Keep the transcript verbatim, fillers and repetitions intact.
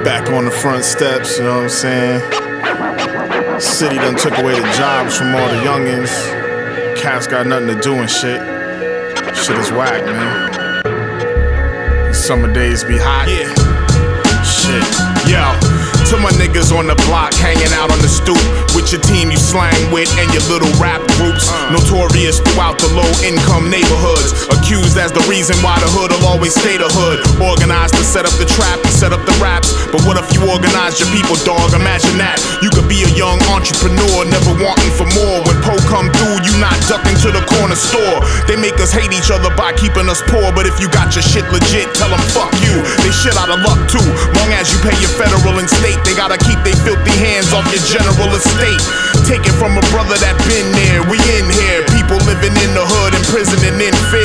Back on the front steps, you know what I'm saying? City done took away the jobs from all the youngins. Cats got nothing to do and shit. Shit is whack, man. These summer days be hot. Yeah. Shit. Yo. To my niggas on the block, hanging out on the stoop, with your team you slang with and your little rap groups. Notorious throughout the low-income neighborhoods, accused as the reason why the hood will always stay the hood. Organized to set up the trap, you set up the raps. But what if you organize your people, dog? Imagine that. You could be a young entrepreneur, never wanting for more. When Poe come through, you not ducking to the corner store. They make us hate each other by keeping us poor, but if you got your shit legit, tell them fuck you. They shit out of luck too, long as you pay your federal and state. They gotta keep they filthy hands off your general estate. Take it from a brother that been there, we in here. People living in the hood, imprisoning in fear.